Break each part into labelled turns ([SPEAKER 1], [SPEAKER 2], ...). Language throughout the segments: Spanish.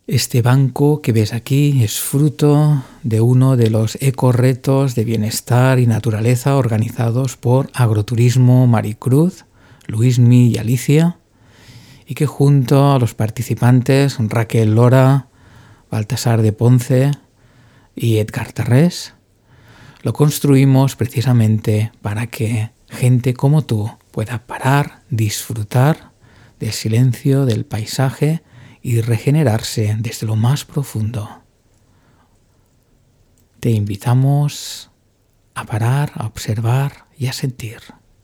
[SPEAKER 1] Este banco que ves aquí es fruto de uno de los ecoretos de bienestar y naturaleza organizados por Agroturismo Maricruz, Luismi y Alicia, y que junto a los participantes Raquel Lora, Baltasar de Ponce y Edgar Tarrés, lo construimos precisamente para que gente como tú pueda parar, disfrutar del silencio, del paisaje y regenerarse desde lo más profundo. Te invitamos a parar, a observar y a sentir.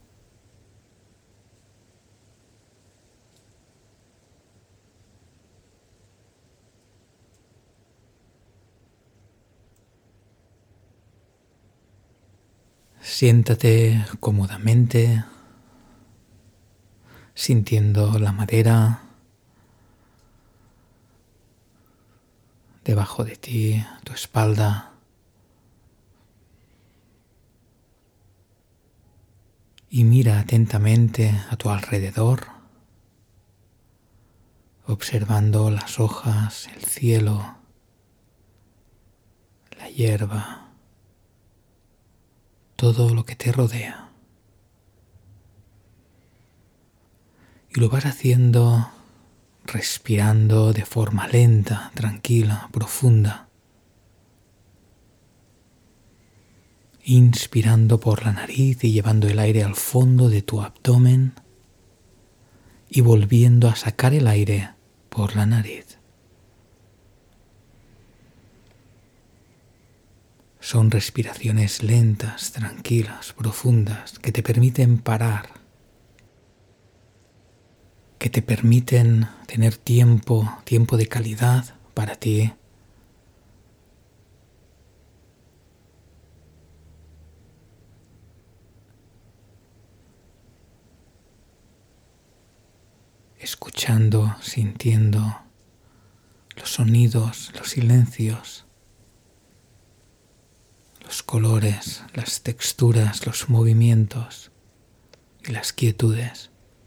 [SPEAKER 1] Siéntate cómodamente, sintiendo la madera debajo de ti, tu espalda. Y mira atentamente a tu alrededor, observando las hojas, el cielo, la hierba, todo lo que te rodea. Y lo vas haciendo respirando de forma lenta, tranquila, profunda. Inspirando por la nariz y llevando el aire al fondo de tu abdomen y volviendo a sacar el aire por la nariz. Son respiraciones lentas, tranquilas, profundas, que te permiten parar, que te permiten tener tiempo de calidad para ti. Escuchando, sintiendo los sonidos, los silencios, los colores, las texturas, los movimientos y las quietudes.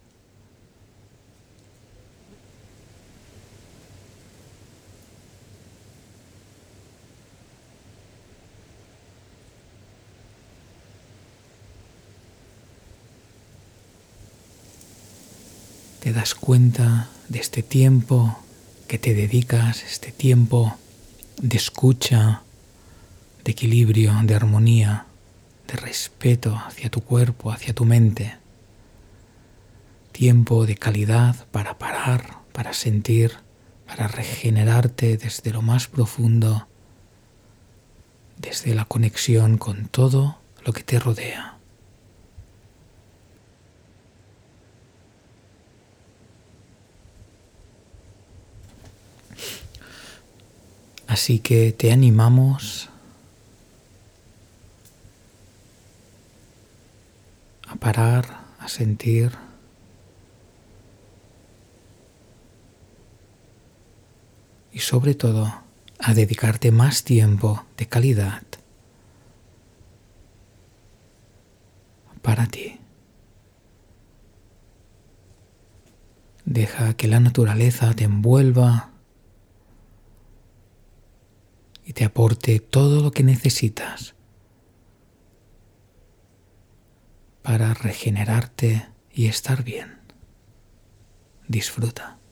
[SPEAKER 1] Te das cuenta de este tiempo que te dedicas, este tiempo de escucha, de equilibrio, de armonía, de respeto hacia tu cuerpo, hacia tu mente. Tiempo de calidad para parar, para sentir, para regenerarte desde lo más profundo, desde la conexión con todo lo que te rodea. Así que te animamos a parar, a sentir y sobre todo a dedicarte más tiempo de calidad para ti. Deja que la naturaleza te envuelva y te aporte todo lo que necesitas para regenerarte y estar bien. Disfruta.